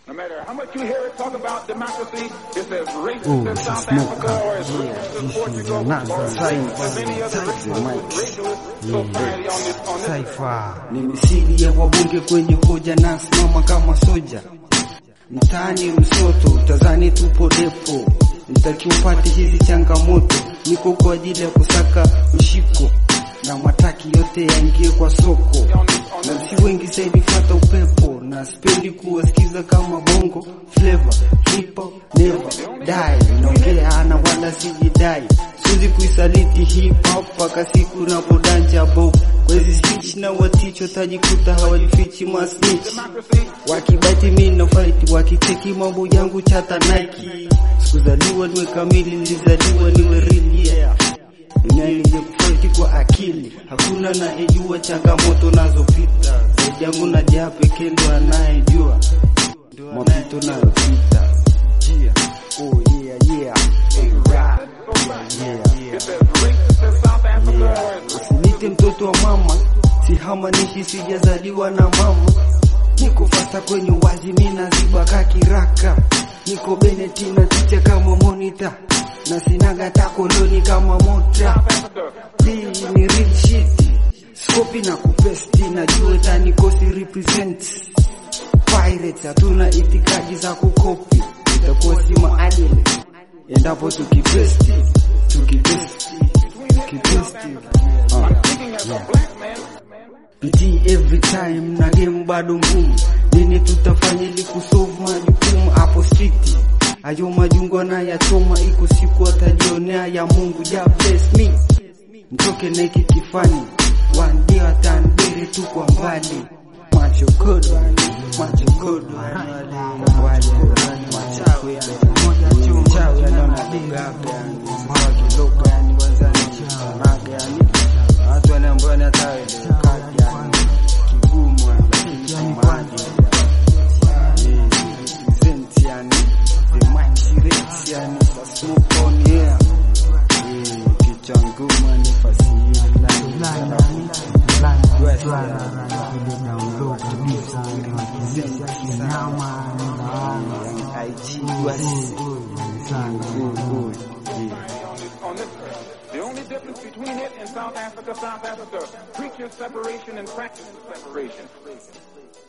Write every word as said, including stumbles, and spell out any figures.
No matter how much you hear it talk about democracy, it's as racist as South Africa or as racist as Portugal or as any other racialist society on this on this. Ni misili ya wabunge kwenye hoja na simama kama soja. Mtaani msoto, utazani tupo depo. Nitakiupate hizi changamoto, niko kwa ajili ya kusaka mshiko. Na mataki yote yaingie kwa soko. Na si wengi zaidi fata upepo. Na sipendi kuwasikiza kama bongo flavor, hip hop, never die. Naongea ana wala sijidai. Siwezi kuisaliti hip hop paka siku na podanja bo. Kwezi speech na waticho tajikuta hawajifichi masnitch. Wakibati mimi na fight, wakiteki mambo yangu chata Nike. Sikuzaliwa niwe kamili, nilizaliwa niwe real, yeah. Dunia nije kufight kwa akili. Hakuna anayejua changamoto nazopita. Zaidi yangu na jaa pekee ndo anayejua mapito nayopita. Yeah, oh yeah, yeah, hey, rap. Yeah, yeah. Usinite mtoto wa mama, si hamanishi sijazaliwa na mama. Niko fasta kwenye wazi mina ziba kakiraka. Niko Beneti na ticha kama monitor. Na sinaga takoloni kama mota. Hii ni real shit. Skopi na kupesti na jua tani kosi represent. Pirates hatuna itikadi za kukopi. Itakuwa si maadili endapo tukipesti. Tukipesti Tukipesti uh, yeah. P T every time na game bado ngumu. Nini tutafanya ili kusolve majukumu hapo street. Ayo majungo na ya choma iko siku atajionea ya Mungu. Ja bless me. Mtoke na hiki kifani. One day atanibere tu kwa mbali. Macho kodo, macho kodo. Wale machawi ya moja chuma. Chawi ya nona digaga. Mbagi loka ya ni wazani. Naga ya ni. Watu wanambua na tawe. Kaki ya ni. Kigumu ya ni. Maji. Zenti ya ni. The mind shireti ya ni. Smoke on here. Kichangu mani fasi ya ni. West ya I G West. The only difference between it and South Africa, South Africa preaches separation and practices separation.